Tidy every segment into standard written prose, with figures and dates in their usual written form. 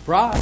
Surprise.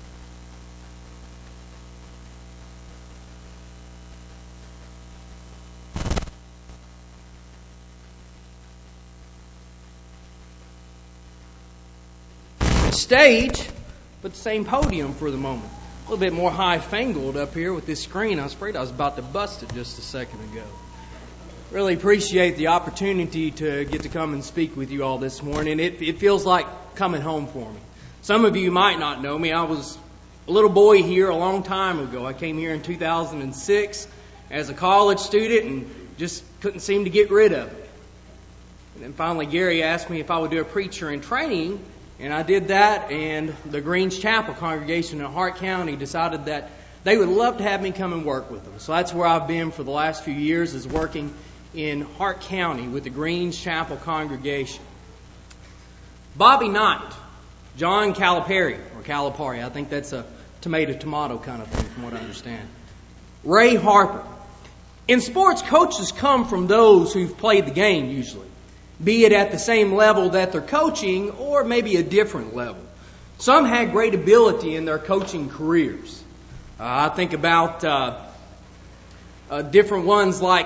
Stage, but the same podium for the moment. A little bit more high-fangled up here with this screen. I was afraid I was about to bust it just a second ago. Really appreciate the opportunity to get to come and speak with you all this morning. It feels like coming home for me. Some of you might not know me. I was a little boy here a long time ago. I came here in 2006 as a college student and just couldn't seem to get rid of it. And then finally Gary asked me if I would do a preacher in training, and I did that, and the Greens Chapel congregation in Hart County decided that they would love to have me come and work with them. So that's where I've been for the last few years, is working in Hart County with the Greens Chapel congregation. Bobby Knight, John Calipari, or Calipari, I think that's a tomato kind of thing from what I understand. Ray Harper. In sports, coaches come from those who've played the game usually, be it at the same level that they're coaching or maybe a different level. Some had great ability in their coaching careers. I think about different ones like,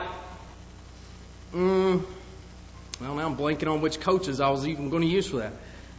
well, now I'm blanking on which coaches I was even going to use for that.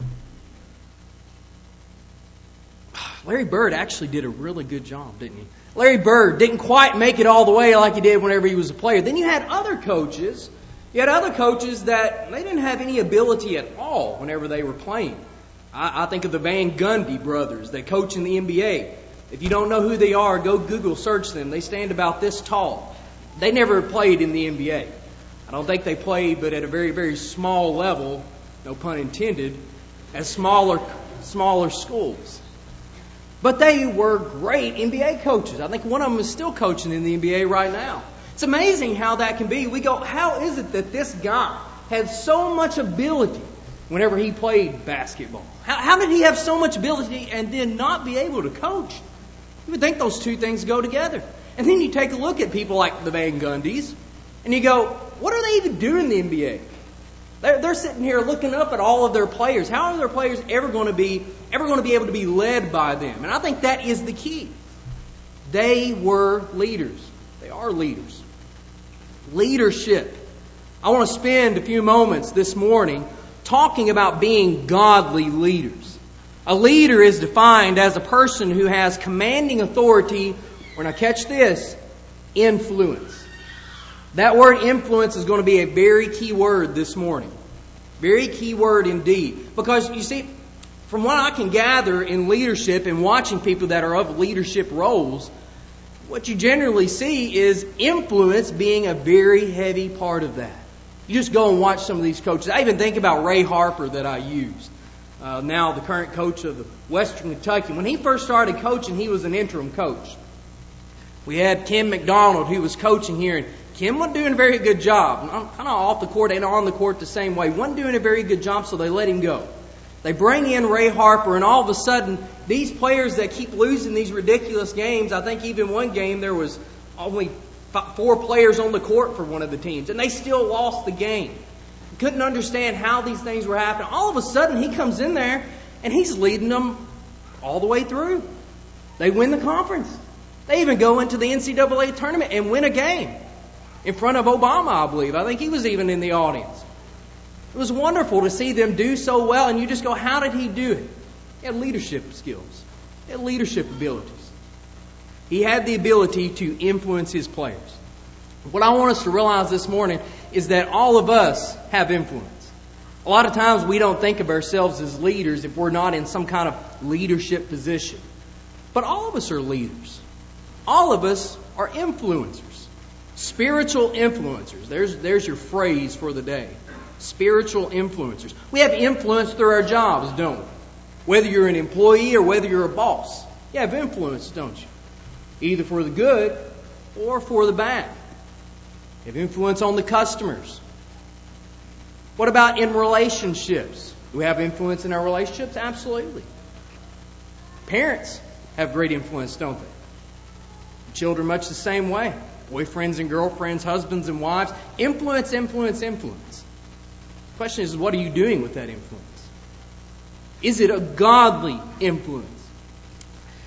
Larry Bird actually did a really good job, didn't he? Larry Bird didn't quite make it all the way like he did whenever he was a player. Then you had other coaches. You had other coaches that they didn't have any ability at all whenever they were playing. I think of the Van Gundy brothers that coach in the NBA. If you don't know who they are, go Google search them. They stand about this tall. They never played in the NBA. I don't think they played, but at a very, very small level, no pun intended, at smaller schools. But they were great NBA coaches. I think one of them is still coaching in the NBA right now. It's amazing how that can be. We go, how is it that this guy had so much ability whenever he played basketball? How did he have so much ability and then not be able to coach? You would think those two things go together. And then you take a look at people like the Van Gundys, and you go, what are they even doing in the NBA? They're sitting here looking up at all of their players. How are their players ever going to be able to be led by them? And I think that is the key. They were leaders. They are leaders. Leadership. I want to spend a few moments this morning talking about being godly leaders. A leader is defined as a person who has commanding authority, or now catch this, influence. That word influence is going to be a very key word this morning. Very key word indeed. Because you see, from what I can gather in leadership and watching people that are of leadership roles, what you generally see is influence being a very heavy part of that. You just go and watch some of these coaches. I even think about Ray Harper that I used. Now the current coach of the Western Kentucky. When he first started coaching, he was an interim coach. We had Kim McDonald who was coaching here, and Kim wasn't doing a very good job. Kind of off the court and on the court the same way. Wasn't doing a very good job, so they let him go. They bring in Ray Harper, and all of a sudden, these players that keep losing these ridiculous games, I think even one game there was only 4 players on the court for one of the teams, and they still lost the game. Couldn't understand how these things were happening. All of a sudden, he comes in there, and he's leading them all the way through. They win the conference. They even go into the NCAA tournament and win a game in front of Obama, I believe. I think he was even in the audience. It was wonderful to see them do so well, and you just go, how did he do it? He had leadership skills. He had leadership abilities. He had the ability to influence his players. What I want us to realize this morning is that all of us have influence. A lot of times we don't think of ourselves as leaders if we're not in some kind of leadership position. But all of us are leaders. All of us are influencers. Spiritual influencers. There's your phrase for the day. Spiritual influencers. We have influence through our jobs, don't we? Whether you're an employee or whether you're a boss, you have influence, don't you? Either for the good or for the bad. You have influence on the customers. What about in relationships? Do we have influence in our relationships? Absolutely. Parents have great influence, don't they? Children much the same way. Boyfriends and girlfriends, husbands and wives. Influence, influence, influence. The question is, what are you doing with that influence? Is it a godly influence?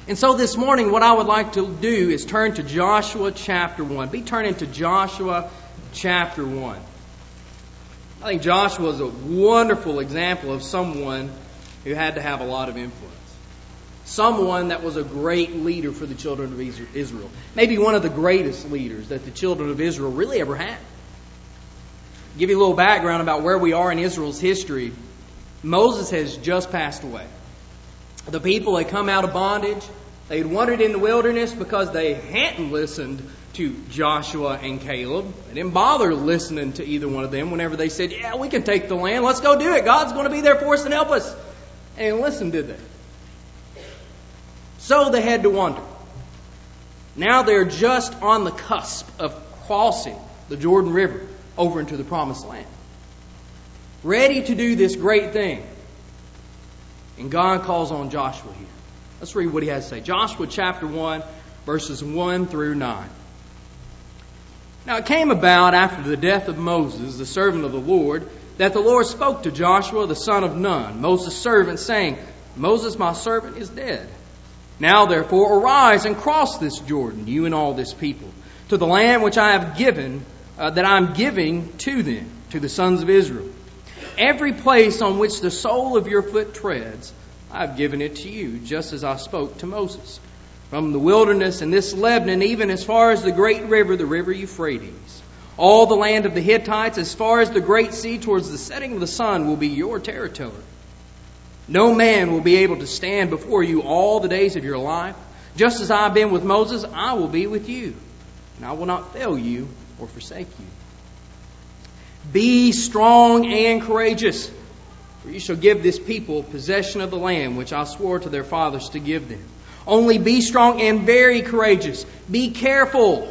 And so this morning, what I would like to do is turn to Joshua chapter 1. Be turning to Joshua chapter 1. I think Joshua is a wonderful example of someone who had to have a lot of influence. Someone that was a great leader for the children of Israel. Maybe one of the greatest leaders that the children of Israel really ever had. Give you a little background about where we are in Israel's history. Moses has just passed away. The people had come out of bondage. They had wandered in the wilderness because they hadn't listened to Joshua and Caleb. They didn't bother listening to either one of them whenever they said, yeah, we can take the land. Let's go do it. God's going to be there for us and help us. They didn't listen, did they? So they had to wander. Now they're just on the cusp of crossing the Jordan River over into the Promised Land. Ready to do this great thing. And God calls on Joshua here. Let's read what he has to say. Joshua chapter 1, verses 1 through 9. Now it came about after the death of Moses, the servant of the Lord, that the Lord spoke to Joshua, the son of Nun, Moses' servant, saying, Moses, my servant, is dead. Now therefore arise and cross this Jordan, you and all this people, to the land which I have given, that I am giving to them, to the sons of Israel. Every place on which the sole of your foot treads, I have given it to you, just as I spoke to Moses. From the wilderness and this Lebanon, even as far as the great river, the river Euphrates. All the land of the Hittites, as far as the great sea towards the setting of the sun, will be your territory. No man will be able to stand before you all the days of your life. Just as I have been with Moses, I will be with you. And I will not fail you or forsake you. Be strong and courageous, for you shall give this people possession of the land which I swore to their fathers to give them. Only be strong and very courageous. Be careful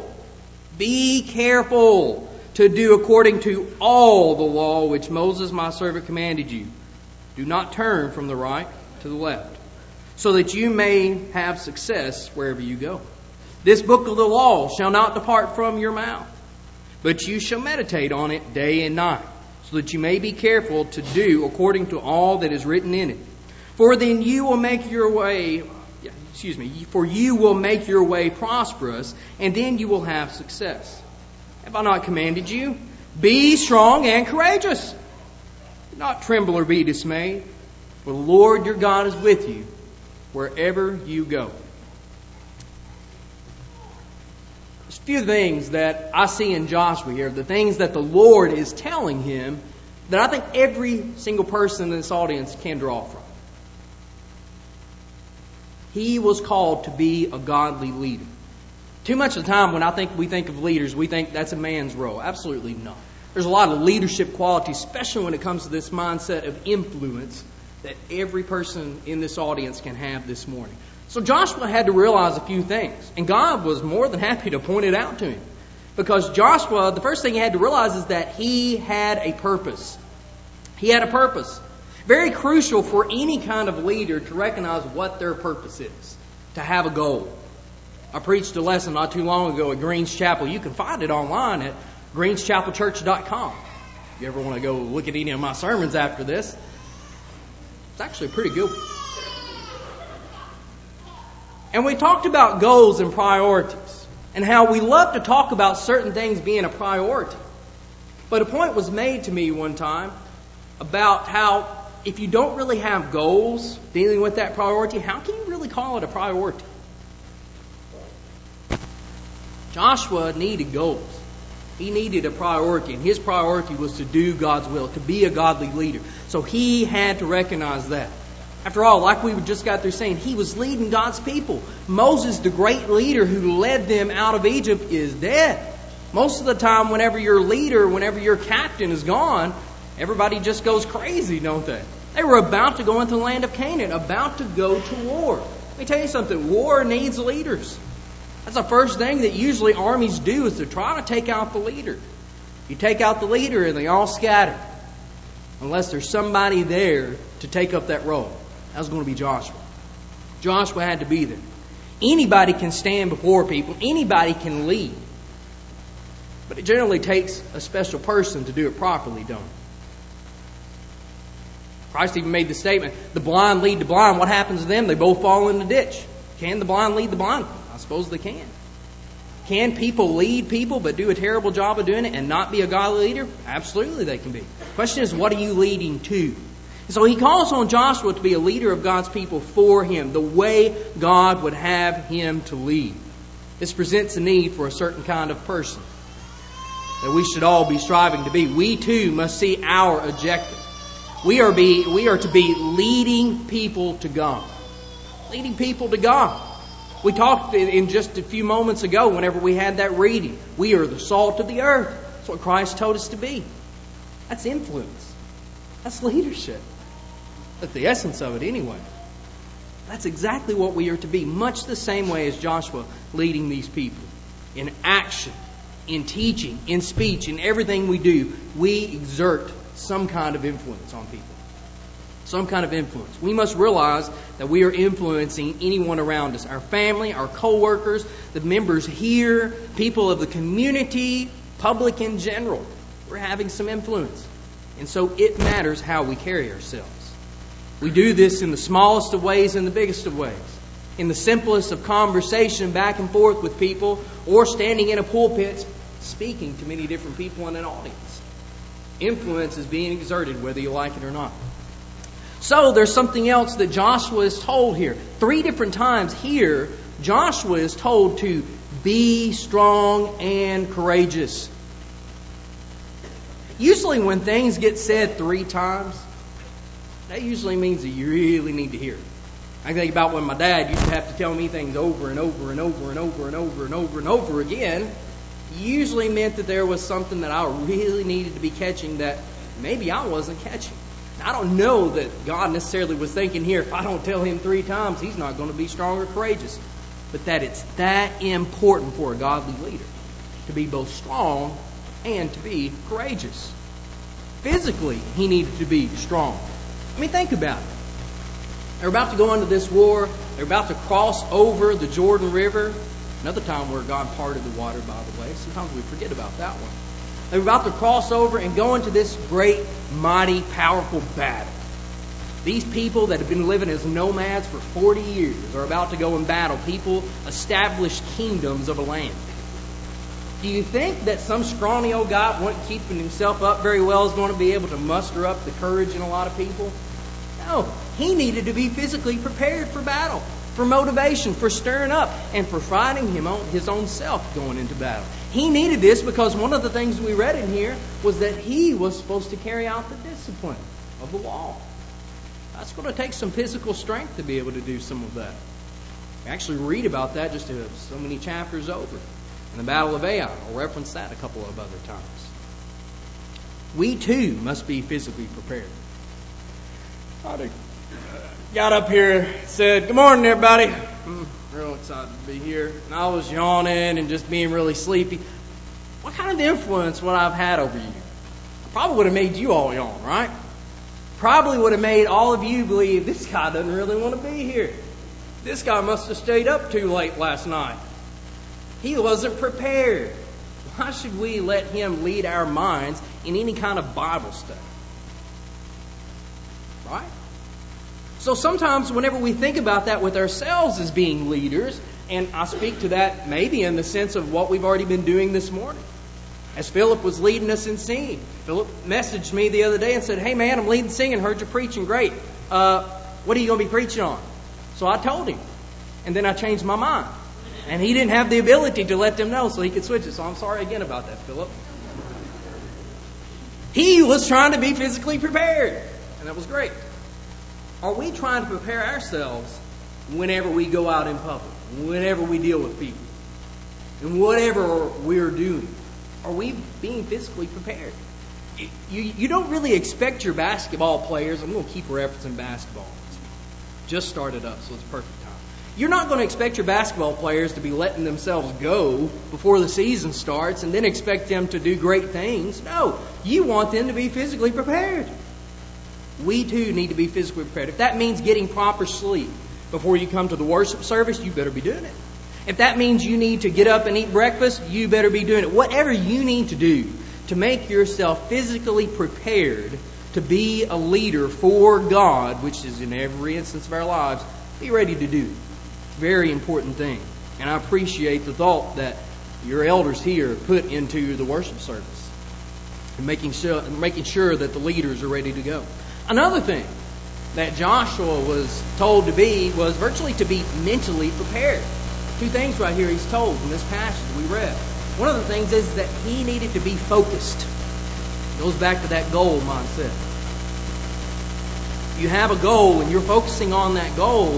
to do according to all the law which Moses my servant commanded you. Do not turn from the right to the left, so that you may have success wherever you go. This book of the law shall not depart from your mouth, but you shall meditate on it day and night, so that you may be careful to do according to all that is written in it. For then you will make your way, prosperous, and then you will have success. Have I not commanded you? Be strong and courageous. Do not tremble or be dismayed, for the Lord your God is with you wherever you go. There's a few things that I see in Joshua here, the things that the Lord is telling him, that I think every single person in this audience can draw from. He was called to be a godly leader. Too much of the time when we think of leaders, we think that's a man's role. Absolutely not. There's a lot of leadership qualities, especially when it comes to this mindset of influence, that every person in this audience can have this morning. So Joshua had to realize a few things, and God was more than happy to point it out to him. Because Joshua, the first thing he had to realize is that he had a purpose. He had a purpose. Very crucial for any kind of leader to recognize what their purpose is, to have a goal. I preached a lesson not too long ago at Greens Chapel. You can find it online at greenschapelchurch.com. If you ever want to go look at any of my sermons after this, it's actually pretty good. And we talked about goals and priorities and how we love to talk about certain things being a priority. But a point was made to me one time about how if you don't really have goals dealing with that priority, how can you really call it a priority? Joshua needed goals. He needed a priority, and his priority was to do God's will, to be a godly leader. So he had to recognize that. After all, like we just got through saying, he was leading God's people. Moses, the great leader who led them out of Egypt, is dead. Most of the time, whenever your leader, whenever your captain is gone, everybody just goes crazy, don't they? They were about to go into the land of Canaan, about to go to war. Let me tell you something, war needs leaders. That's the first thing that usually armies do, is to try to take out the leader. You take out the leader and they all scatter. Unless there's somebody there to take up that role. That was going to be Joshua. Joshua had to be there. Anybody can stand before people. Anybody can lead. But it generally takes a special person to do it properly, don't it? Christ even made the statement, the blind lead the blind. What happens to them? They both fall in the ditch. Can the blind lead the blind? I suppose they can. Can people lead people but do a terrible job of doing it and not be a godly leader? Absolutely they can be. The question is, what are you leading to? So he calls on Joshua to be a leader of God's people for him, the way God would have him to lead. This presents a need for a certain kind of person that we should all be striving to be. We too must see our objective. We are to be leading people to God. Leading people to God. We talked in just a few moments ago whenever we had that reading. We are the salt of the earth. That's what Christ told us to be. That's influence. That's leadership. That's the essence of it anyway. That's exactly what we are to be, much the same way as Joshua leading these people. In action, in teaching, in speech, in everything we do, we exert some kind of influence on people. Some kind of influence. We must realize that we are influencing anyone around us. Our family, our co-workers, the members here, people of the community, public in general. We're having some influence. And so it matters how we carry ourselves. We do this in the smallest of ways and the biggest of ways. In the simplest of conversation back and forth with people, or standing in a pulpit speaking to many different people in an audience. Influence is being exerted whether you like it or not. So there's something else that Joshua is told here. 3 different times here, Joshua is told to be strong and courageous. Usually when things get said 3 times, that usually means that you really need to hear it. I think about when my dad used to have to tell me things over and over and over and over and over and over and over again. It usually meant that there was something that I really needed to be catching that maybe I wasn't catching. I don't know that God necessarily was thinking here, if I don't tell him 3 times, he's not going to be strong or courageous. But that it's that important for a godly leader to be both strong and to be courageous. Physically, he needed to be strong. I mean, think about it. They're about to go into this war. They're about to cross over the Jordan River. Another time where God parted the water, by the way. Sometimes we forget about that one. They're about to cross over and go into this great, mighty, powerful battle. These people that have been living as nomads for 40 years are about to go and battle. People established kingdoms of a land. Do you think that some scrawny old guy wasn't keeping himself up very well is going to be able to muster up the courage in a lot of people? No. He needed to be physically prepared for battle, for motivation, for stirring up, and for fighting his own self going into battle. He needed this because one of the things we read in here was that he was supposed to carry out the discipline of the law. That's going to take some physical strength to be able to do some of that. We actually read about that just so many chapters over. In the Battle of Ai, I'll reference that a couple of other times. We too must be physically prepared. I got up here, said, "Good morning, everybody." I'm real excited to be here. And I was yawning and just being really sleepy. What kind of influence would I have had over you? I probably would have made you all yawn, right? Probably would have made all of you believe this guy doesn't really want to be here. This guy must have stayed up too late last night. He wasn't prepared. Why should we let him lead our minds in any kind of Bible study? Right? So sometimes whenever we think about that with ourselves as being leaders, and I speak to that maybe in the sense of what we've already been doing this morning. As Philip was leading us in singing. Philip messaged me the other day and said, "Hey man, I'm leading singing, heard you preaching, great. What are you going to be preaching on?" So I told him. And then I changed my mind. And he didn't have the ability to let them know so he could switch it. So I'm sorry again about that, Philip. He was trying to be physically prepared. And that was great. Are we trying to prepare ourselves whenever we go out in public? Whenever we deal with people? And whatever we're doing? Are we being physically prepared? You don't really expect your basketball players. I'm going to keep referencing basketball. Just started up, so it's perfect time. You're not going to expect your basketball players to be letting themselves go before the season starts and then expect them to do great things. No, you want them to be physically prepared. We too need to be physically prepared. If that means getting proper sleep before you come to the worship service, you better be doing it. If that means you need to get up and eat breakfast, you better be doing it. Whatever you need to do to make yourself physically prepared to be a leader for God, which is in every instance of our lives, be ready to do. Very important thing. And I appreciate the thought that your elders here put into the worship service, and making sure that the leaders are ready to go. Another thing that Joshua was told to be was virtually to be mentally prepared. Two things right here he's told in this passage we read. One of the things is that he needed to be focused. It goes back to that goal mindset. If you have a goal and you're focusing on that goal,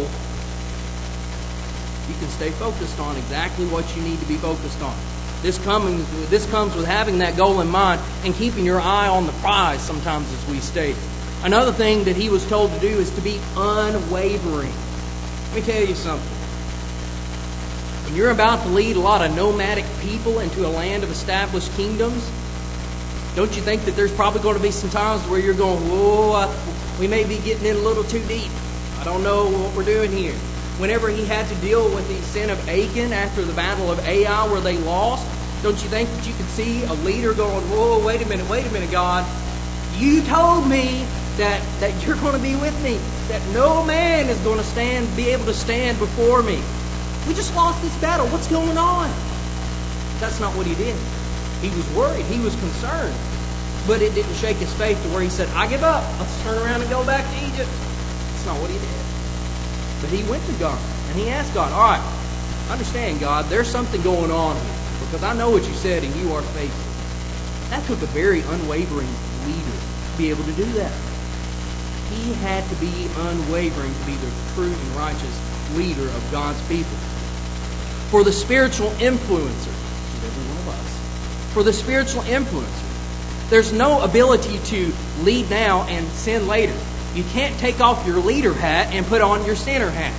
you can stay focused on exactly what you need to be focused on. This comes with having that goal in mind and keeping your eye on the prize, sometimes, as we state. Another thing that he was told to do is to be unwavering. Let me tell you something. When you're about to lead a lot of nomadic people into a land of established kingdoms, don't you think that there's probably going to be some times where you're going, whoa, we may be getting in a little too deep. I don't know what we're doing here. Whenever he had to deal with the sin of Achan after the battle of Ai where they lost, don't you think that you could see a leader going, whoa, wait a minute, God. You told me that you're going to be with me, that no man is going to be able to stand before me. We just lost this battle. What's going on? That's not what he did. He was worried. He was concerned. But it didn't shake his faith to where he said, I give up. Let's turn around and go back to Egypt. That's not what he did. But he went to God and he asked God, all right, understand, God, there's something going on here because I know what you said and you are faithful. That took a very unwavering leader to be able to do that. He had to be unwavering to be the true and righteous leader of God's people. For the spiritual influencer, which is every one of us, for the spiritual influencer, there's no ability to lead now and sin later. You can't take off your leader hat and put on your sinner hat.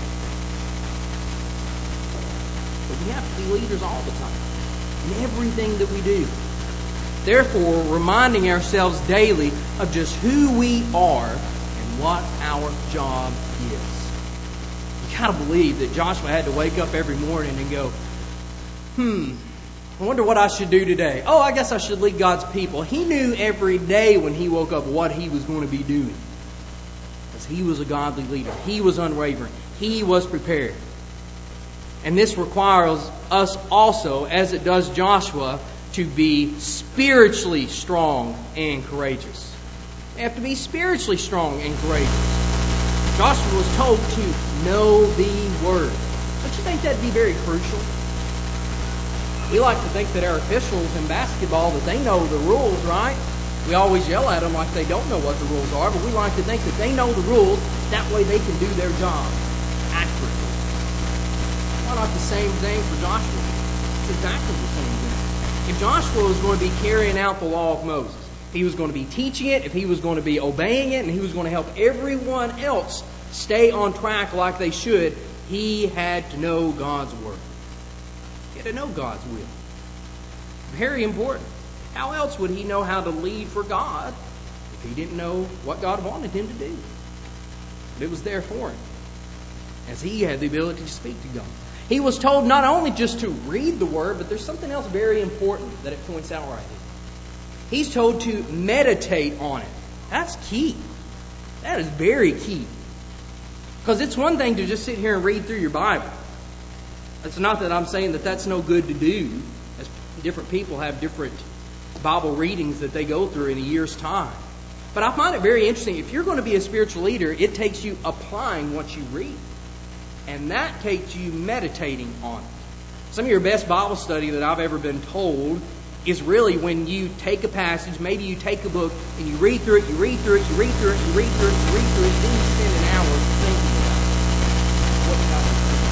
But we have to be leaders all the time in everything that we do. Therefore, reminding ourselves daily of just who we are and what our job is. You gotta believe that Joshua had to wake up every morning and go, I wonder what I should do today. Oh, I guess I should lead God's people. He knew every day when he woke up what he was going to be doing. Because he was a godly leader. He was unwavering. He was prepared. And this requires us also, as it does Joshua, to be spiritually strong and courageous. We have to be spiritually strong and courageous. Joshua was told to know the Word. Don't you think that'd be very crucial? We like to think that our officials in basketball, that they know the rules, right? We always yell at them like they don't know what the rules are, but we like to think that they know the rules. That way they can do their job accurately. Why not the same thing for Joshua? It's exactly the same thing. If Joshua was going to be carrying out the law of Moses, if he was going to be teaching it, if he was going to be obeying it, and he was going to help everyone else stay on track like they should, he had to know God's Word. He had to know God's will. Very important. How else would he know how to lead for God if he didn't know what God wanted him to do? But it was there for him, as he had the ability to speak to God. He was told not only just to read the Word, but there's something else very important that it points out right here. He's told to meditate on it. That's key. That is very key. Because it's one thing to just sit here and read through your Bible. It's not that I'm saying that that's no good to do, as different people have different Bible readings that they go through in a year's time. But I find it very interesting. If you're going to be a spiritual leader, it takes you applying what you read. And that takes you meditating on it. Some of your best Bible study that I've ever been told is really when you take a passage, maybe you take a book, and you read through it, you read through it, you read through it, you read through it, you read through it, then you spend an hour thinking about it. What God is doing.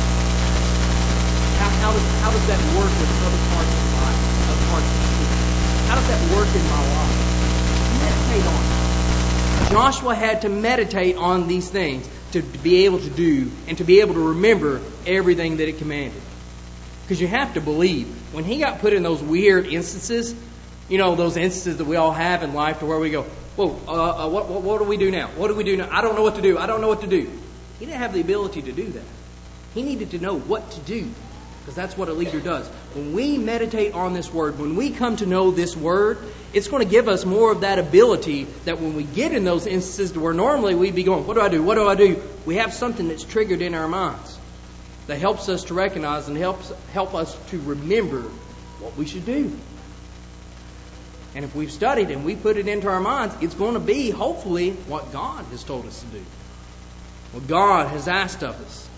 How does that work with other parts of life, other parts of the school? How does that work in my life? Meditate on it. Joshua had to meditate on these things to be able to do and to be able to remember everything that it commanded. Because you have to believe, when he got put in those weird instances, you know, those instances that we all have in life to where we go, whoa, what do we do now? What do we do now? I don't know what to do. I don't know what to do. He didn't have the ability to do that. He needed to know what to do, because that's what a leader does. When we meditate on this Word, when we come to know this Word, it's going to give us more of that ability that when we get in those instances to where normally we'd be going, what do I do? What do I do? We have something that's triggered in our minds. that helps us to recognize and help us to remember what we should do. And if we've studied and we put it into our minds, it's going to be, hopefully, what God has told us to do. What God has asked of us.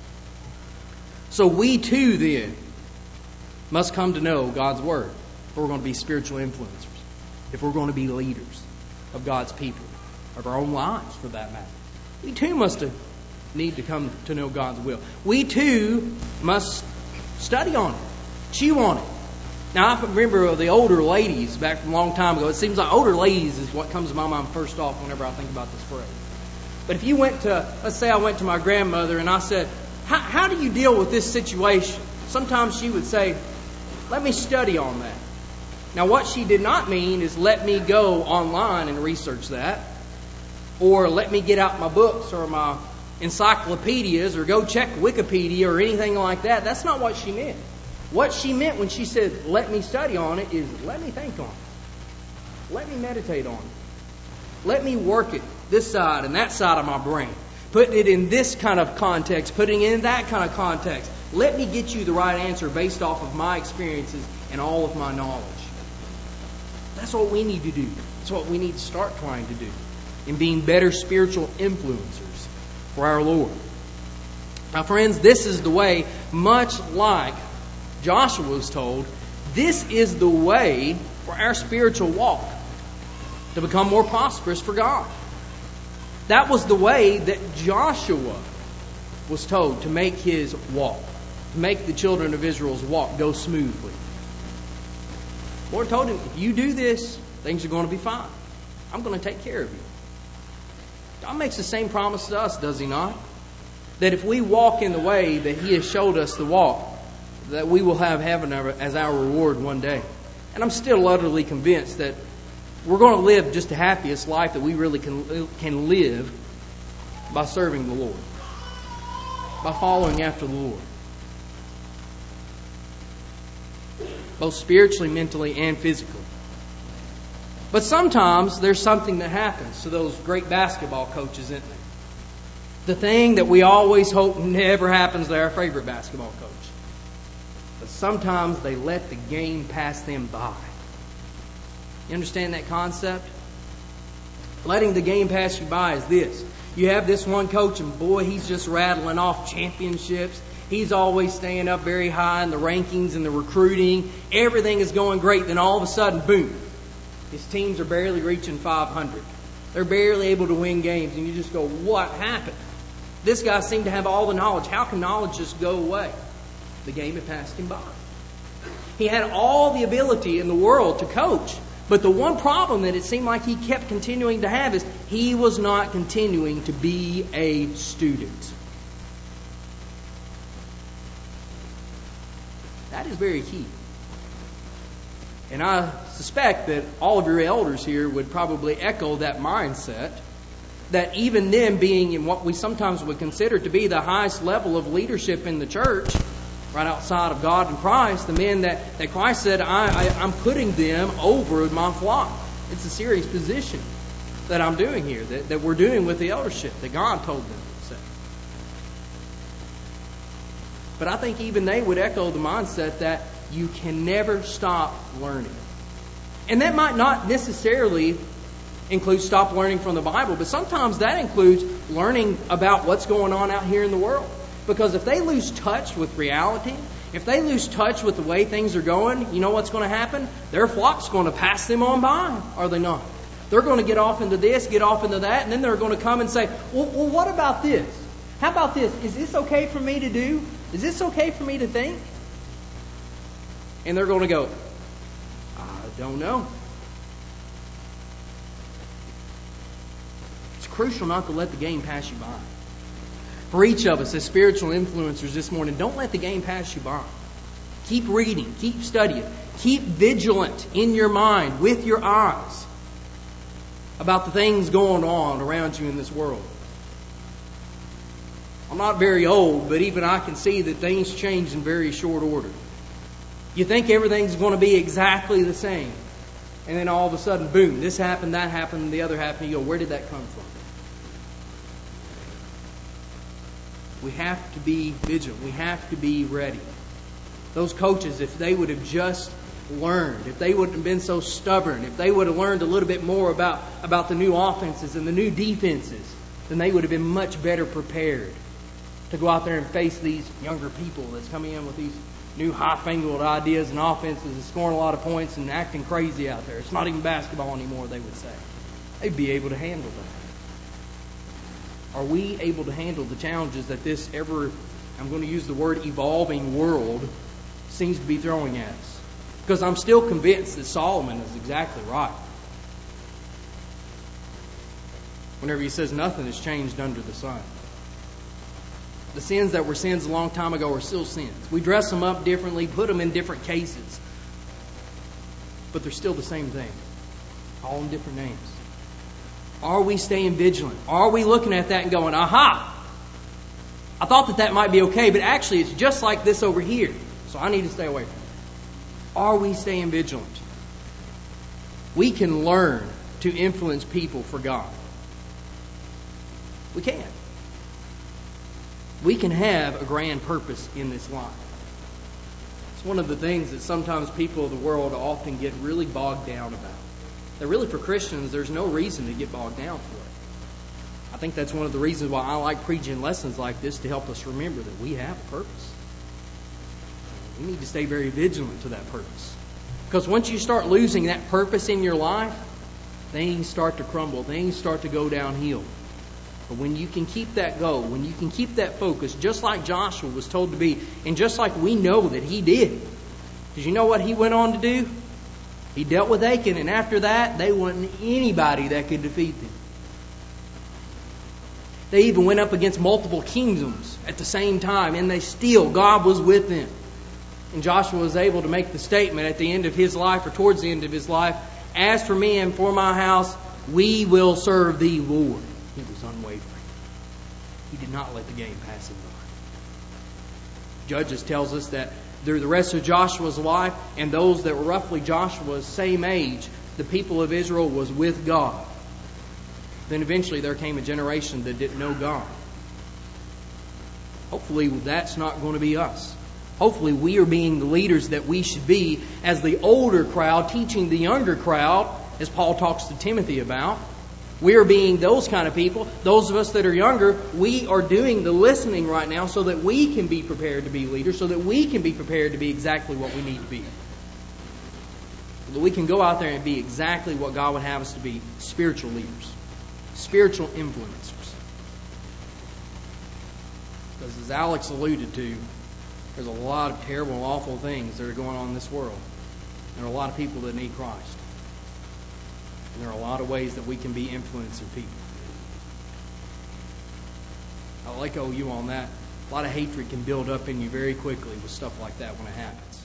So we too, then, must come to know God's Word if we're going to be spiritual influencers. If we're going to be leaders of God's people. Of our own lives, for that matter. We too must need to come to know God's will. We too must study on it. Chew on it. Now, I remember the older ladies back from a long time ago. It seems like older ladies is what comes to my mind first off whenever I think about this phrase. But if you went to, let's say I went to my grandmother and I said, how do you deal with this situation? Sometimes she would say, let me study on that. Now, what she did not mean is let me go online and research that. Or let me get out my books or my encyclopedias or go check Wikipedia or anything like that. That's not what she meant. What she meant when she said, let me study on it, is let me think on it. Let me meditate on it. Let me work it this side and that side of my brain. Putting it in this kind of context, putting it in that kind of context. Let me get you the right answer based off of my experiences and all of my knowledge. That's what we need to do. That's what we need to start trying to do. In being better spiritual influencers for our Lord. Now, friends, this is the way, much like Joshua was told, this is the way for our spiritual walk to become more prosperous for God. That was the way that Joshua was told to make his walk, to make the children of Israel's walk go smoothly. The Lord told him, if you do this, things are going to be fine. I'm going to take care of you. God makes the same promise to us, does He not? That if we walk in the way that He has showed us to walk, that we will have heaven as our reward one day. And I'm still utterly convinced that we're going to live just the happiest life that we really can live by serving the Lord. By following after the Lord. Both spiritually, mentally, and physically. But sometimes there's something that happens to those great basketball coaches, isn't there? The thing that we always hope never happens to our favorite basketball coach. But sometimes they let the game pass them by. You understand that concept? Letting the game pass you by is this. You have this one coach and boy, he's just rattling off championships. He's always staying up very high in the rankings and the recruiting. Everything is going great. Then all of a sudden, boom. His teams are barely reaching 500. They're barely able to win games. And you just go, what happened? This guy seemed to have all the knowledge. How can knowledge just go away? The game had passed him by. He had all the ability in the world to coach. But the one problem that it seemed like he kept continuing to have is he was not continuing to be a student. That is very key. And I suspect that all of your elders here would probably echo that mindset, that even them being in what we sometimes would consider to be the highest level of leadership in the church, right outside of God and Christ, the men that Christ said, I'm putting them over my flock. It's a serious position that I'm doing here, that we're doing with the eldership, that God told them to say. But I think even they would echo the mindset that you can never stop learning. And that might not necessarily include stop learning from the Bible, but sometimes that includes learning about what's going on out here in the world. Because if they lose touch with reality, if they lose touch with the way things are going, you know what's going to happen? Their flock's going to pass them on by, are they not? They're going to get off into this, get off into that, and then they're going to come and say, well, what about this? How about this? Is this okay for me to do? Is this okay for me to think? And they're going to go, I don't know. It's crucial not to let the game pass you by. For each of us as spiritual influencers this morning, don't let the game pass you by. Keep reading, keep studying, keep vigilant in your mind, with your eyes, about the things going on around you in this world. I'm not very old, but even I can see that things change in very short order. You think everything's going to be exactly the same. And then all of a sudden, boom, this happened, that happened, the other happened. You go, where did that come from? We have to be vigilant. We have to be ready. Those coaches, if they would have just learned, if they wouldn't have been so stubborn, if they would have learned a little bit more about the new offenses and the new defenses, then they would have been much better prepared to go out there and face these younger people that's coming in with these new high-fangled ideas and offenses and scoring a lot of points and acting crazy out there. It's not even basketball anymore, they would say. They'd be able to handle that. Are we able to handle the challenges that this I'm going to use the word evolving world seems to be throwing at us? Because I'm still convinced that Solomon is exactly right. Whenever he says nothing has changed under the sun. The sins that were sins a long time ago are still sins. We dress them up differently, put them in different cases. But they're still the same thing. All in different names. Are we staying vigilant? Are we looking at that and going, aha! I thought that might be okay, but actually it's just like this over here. So I need to stay away from it. Are we staying vigilant? We can learn to influence people for God. We can. We can have a grand purpose in this life. It's one of the things that sometimes people of the world often get really bogged down about. That really for Christians, there's no reason to get bogged down for it. I think that's one of the reasons why I like preaching lessons like this, to help us remember that we have a purpose. We need to stay very vigilant to that purpose. Because once you start losing that purpose in your life, things start to crumble. Things start to go downhill. But when you can keep that goal, when you can keep that focus, just like Joshua was told to be, and just like we know that he did. Because you know what he went on to do? He dealt with Achan, and after that, there wasn't anybody that could defeat them. They even went up against multiple kingdoms at the same time, and God was with them. And Joshua was able to make the statement at the end of his life, or towards the end of his life, as for me and for my house, we will serve thee, Lord. He was unwavering. He did not let the game pass him by. Judges tells us that through the rest of Joshua's life, and those that were roughly Joshua's same age, the people of Israel was with God. Then eventually there came a generation that didn't know God. Hopefully that's not going to be us. Hopefully we are being the leaders that we should be as the older crowd, teaching the younger crowd, as Paul talks to Timothy about. We are being those kind of people. Those of us that are younger, we are doing the listening right now so that we can be prepared to be leaders, so that we can be prepared to be exactly what we need to be. So that we can go out there and be exactly what God would have us to be, spiritual leaders, spiritual influencers. Because as Alex alluded to, there's a lot of terrible and awful things that are going on in this world. There are a lot of people that need Christ. And there are a lot of ways that we can be influencing people. I'll echo you on that. A lot of hatred can build up in you very quickly with stuff like that when it happens.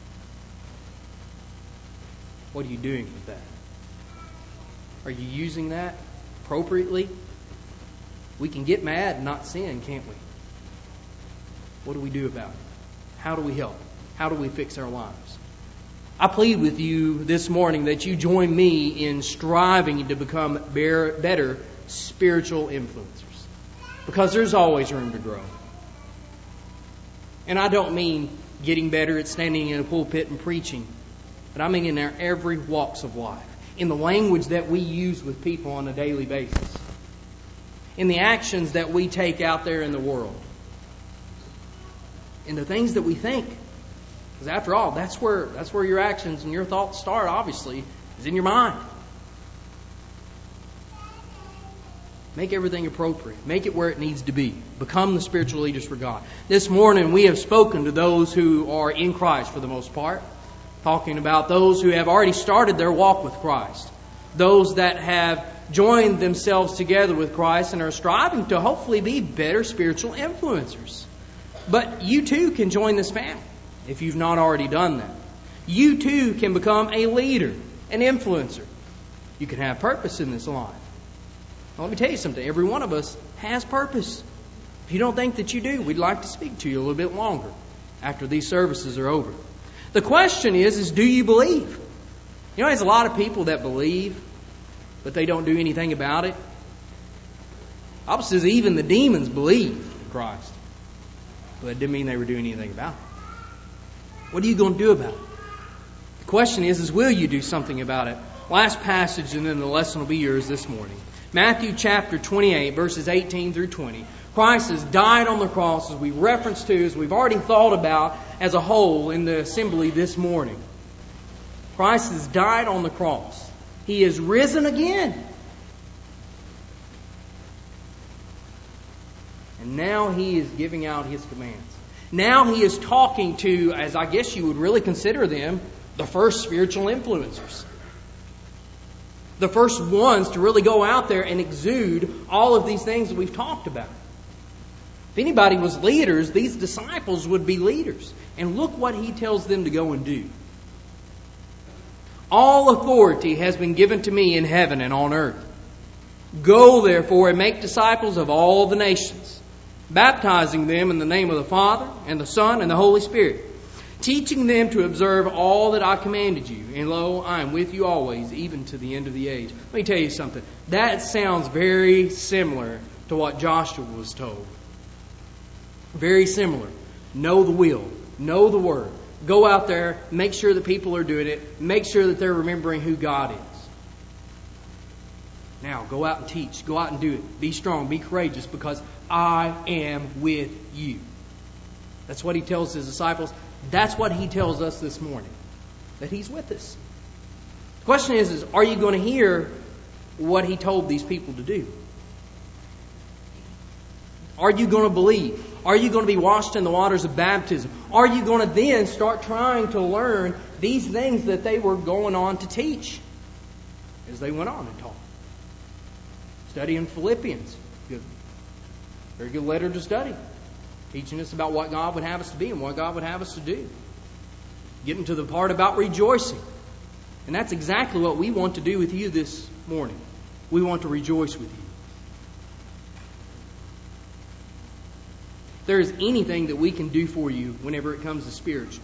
What are you doing with that? Are you using that appropriately? We can get mad and not sin, can't we? What do we do about it? How do we help? How do we fix our lives? I plead with you this morning that you join me in striving to become better spiritual influencers. Because there's always room to grow. And I don't mean getting better at standing in a pulpit and preaching. But I mean in our every walks of life. In the language that we use with people on a daily basis. In the actions that we take out there in the world. In the things that we think. Because after all, that's where your actions and your thoughts start, obviously, is in your mind. Make everything appropriate. Make it where it needs to be. Become the spiritual leaders for God. This morning we have spoken to those who are in Christ for the most part. Talking about those who have already started their walk with Christ. Those that have joined themselves together with Christ and are striving to hopefully be better spiritual influencers. But you too can join this family. If you've not already done that. You too can become a leader, an influencer. You can have purpose in this life. Now, let me tell you something. Every one of us has purpose. If you don't think that you do, we'd like to speak to you a little bit longer after these services are over. The question is do you believe? You know, there's a lot of people that believe, but they don't do anything about it. The Bible says even the demons believe in Christ. But it didn't mean they were doing anything about it. What are you going to do about it? The question is will you do something about it? Last passage, and then the lesson will be yours this morning. Matthew chapter 28, verses 18 through 20. Christ has died on the cross, as we referenced to, as we've already thought about as a whole in the assembly this morning. Christ has died on the cross. He is risen again. And now He is giving out His commands. Now He is talking to, as I guess you would really consider them, the first spiritual influencers. The first ones to really go out there and exude all of these things that we've talked about. If anybody was leaders, these disciples would be leaders. And look what He tells them to go and do. All authority has been given to me in heaven and on earth. Go therefore and make disciples of all the nations, baptizing them in the name of the Father and the Son and the Holy Spirit, teaching them to observe all that I commanded you. And lo, I am with you always, even to the end of the age. Let me tell you something. That sounds very similar to what Joshua was told. Very similar. Know the will. Know the Word. Go out there. Make sure that people are doing it. Make sure that they're remembering who God is. Now, go out and teach. Go out and do it. Be strong. Be courageous, because I am with you. That's what He tells His disciples. That's what He tells us this morning. That He's with us. The question is are you going to hear what He told these people to do? Are you going to believe? Are you going to be washed in the waters of baptism? Are you going to then start trying to learn these things that they were going on to teach as they went on and taught? Studying Philippians. Good. Very good letter to study. Teaching us about what God would have us to be and what God would have us to do. Getting to the part about rejoicing. And that's exactly what we want to do with you this morning. We want to rejoice with you. If there is anything that we can do for you whenever it comes to spiritual.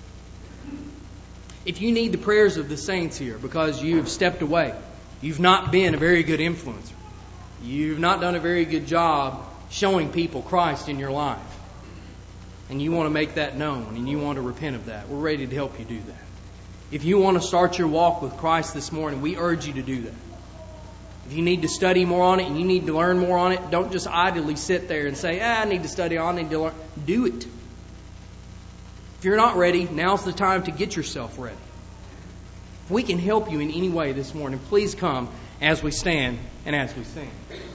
If you need the prayers of the saints here because you have stepped away, you've not been a very good influencer, you've not done a very good job showing people Christ in your life, and you want to make that known and you want to repent of that, we're ready to help you do that. If you want to start your walk with Christ this morning, we urge you to do that. If you need to study more on it and you need to learn more on it, don't just idly sit there and say, I need to study on it, I need to learn. Do it. If you're not ready, now's the time to get yourself ready. If we can help you in any way this morning, please come as we stand and as we sing.